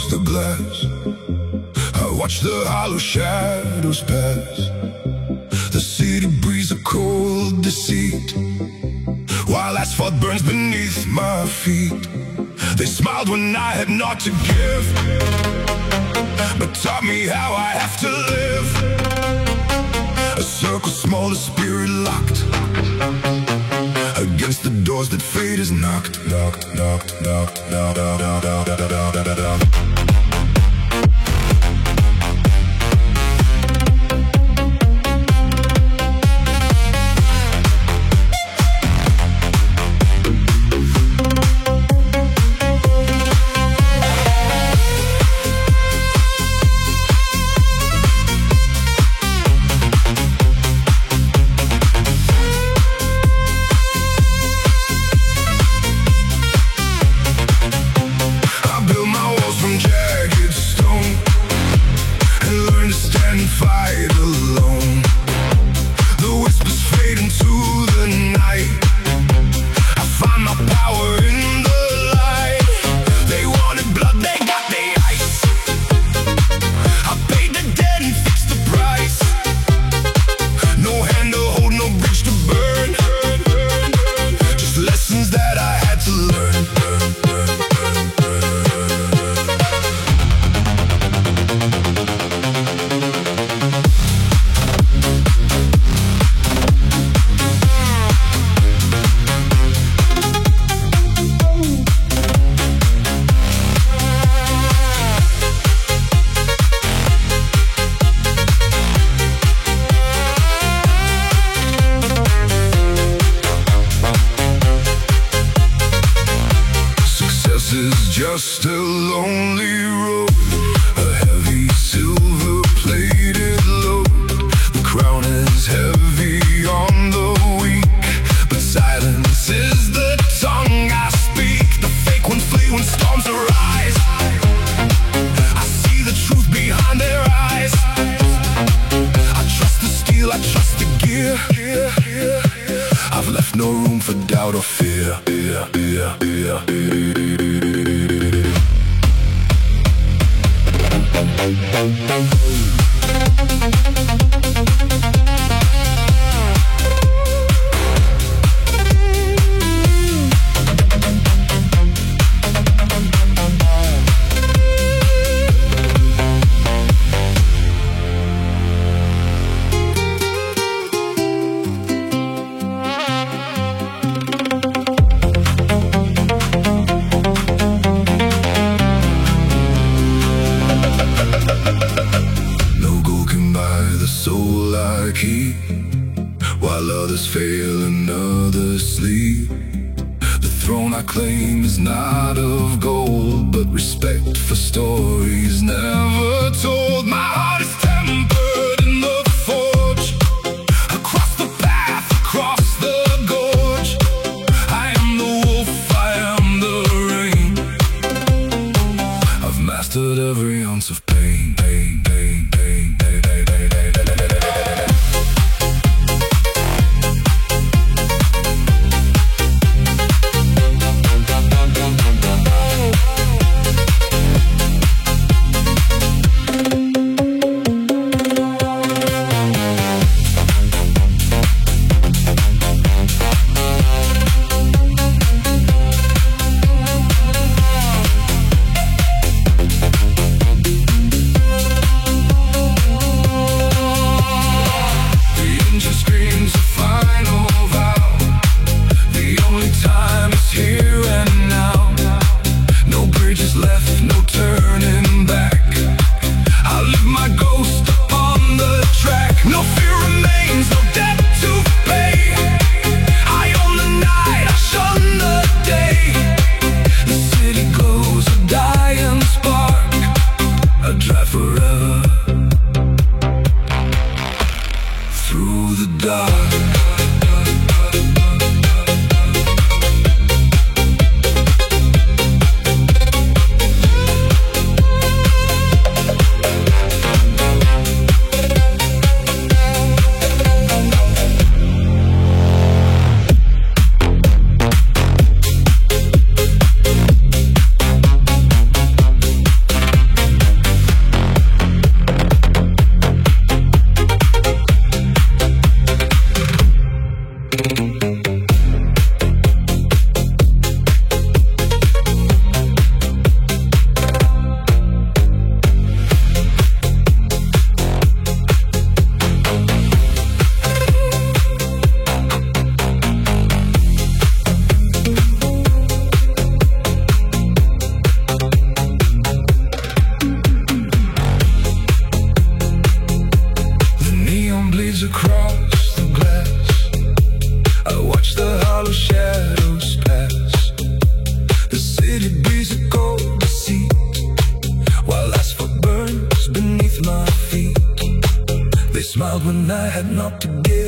across the glass. I watch the hollow shadows pass. The city breathes a cold deceit, while asphalt burns beneath my feet. They smiled when I had naught to give, but taught me how I have to live. A circle small, a spirit locked against the doors that fate has knocked. Knocked, knocked, knocked, knocked, knocked, knocked, knocked, knocked, knocked. Just a lonely road, a heavy silver-plated load. The crown is heavy on the weak, but silence is the tongue I speak. The fake ones flee when storms arise. I see the truth behind their eyes. I trust the steel, I trust the gear. I've left no room for doubt or fear. While others fail and others sleep, the throne I claim is not of gold, but respect for stories never told. My heart is tempered in the forge, across the path, across the gorge. I am the wolf, I am the rain. I've mastered every ounce of pain, pain, pain, pain, pain, pain, pain, pain, pain, pain. child when I had naught to give.